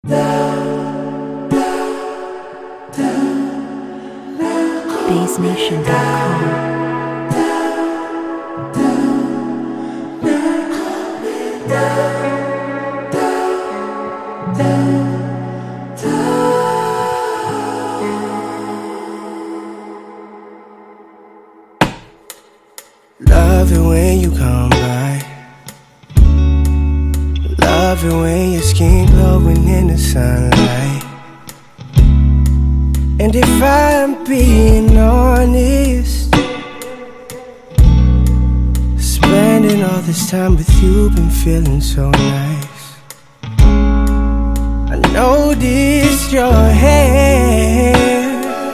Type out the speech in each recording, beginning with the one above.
BassNation.com. Love it when you come by. Love it when your skin glowing in the sunlight. And if I'm being honest, spending all this time with you been feeling so nice. I noticed your hair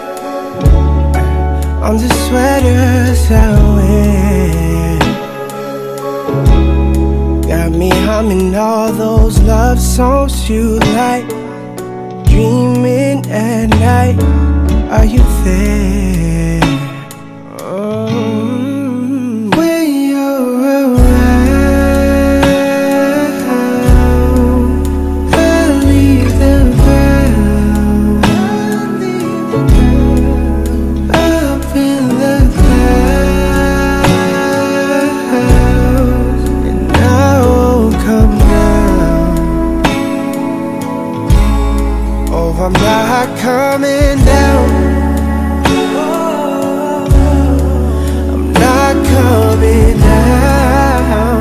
on the sweaters I wear. Got me humming all those love songs you like. Dreaming at night, are you there? When you're around, I leave the ground up in the clouds, and I won't come down. Oh, I'm not coming down. I'm not coming down.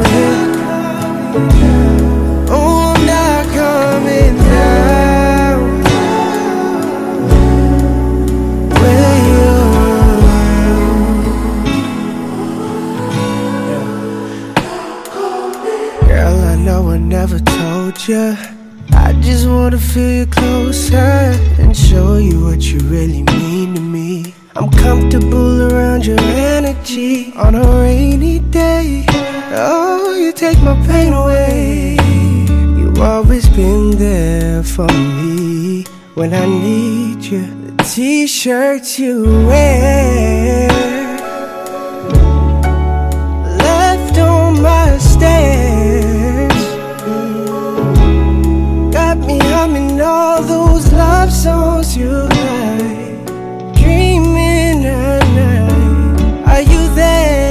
Oh, I'm not coming down. When you're around. Girl, I know I never told you. I just wanna feel you closer and show you what you really mean to me. I'm comfortable around your energy on a rainy day. Oh, you take my pain away. You've always been there for me when I need you. The t-shirts you wear left on my stairs got me humming all those love songs you like. Dreaming at night, are you there?